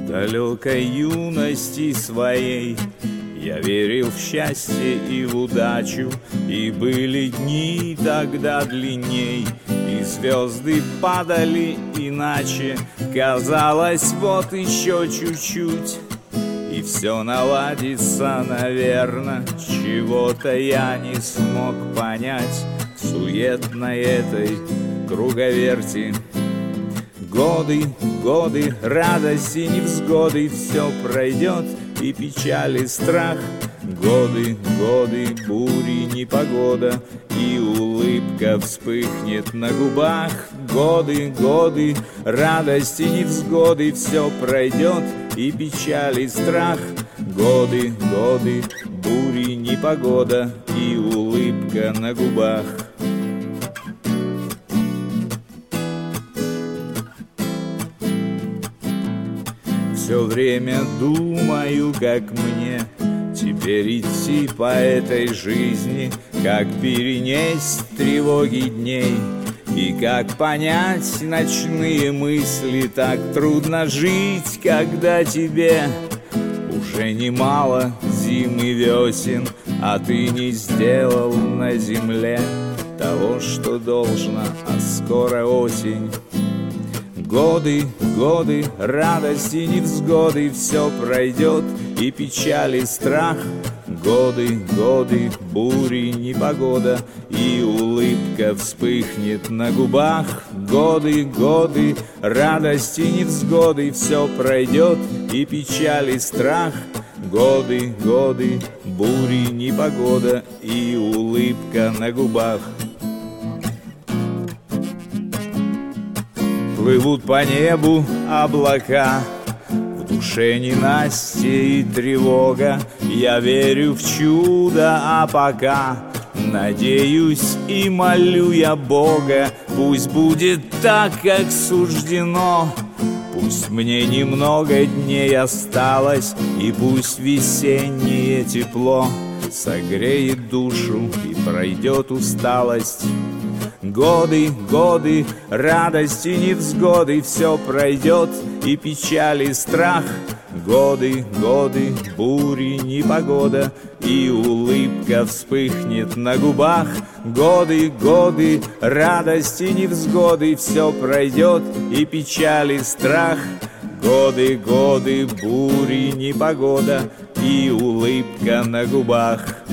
далекой юности своей я верил в счастье и в удачу, и были дни тогда длинней, и звезды падали иначе. Казалось, вот еще чуть-чуть, и все наладится, наверно. Чего-то я не смог понять в суетной этой круговерти. Годы, годы, радости, невзгоды, все пройдет, и печаль, и страх. Годы, годы, бури, непогода, и улыбка вспыхнет на губах. Годы, годы, радости, невзгоды, все пройдет, и печаль, и страх. Годы, годы, бури, непогода, и улыбка на губах. Все время думаю, как мне теперь идти по этой жизни, как перенесть тревоги дней и как понять ночные мысли. Так трудно жить, когда тебе уже немало зим и весен, а ты не сделал на земле того, что должно, а скоро осень. Годы, годы, радости, невзгоды, все пройдет, и печаль, и страх. Годы, годы, бури, непогода, и улыбка вспыхнет на губах. Годы, годы, радости, невзгоды, все пройдет, и печаль, и страх. Годы, годы, бури, непогода, и улыбка на губах. Плывут по небу облака, в душе ненастье и тревога. Я верю в чудо, а пока надеюсь и молю я Бога. Пусть будет так, как суждено, пусть мне немного дней осталось, и пусть весеннее тепло согреет душу и пройдет усталость. Годы, годы, радости, невзгоды, все пройдет, и печаль, и страх. Годы, годы, бури, непогода, и улыбка вспыхнет на губах. Годы, годы, радости, невзгоды, все пройдет, и печаль, и страх. Годы, годы, бури, непогода, и улыбка на губах.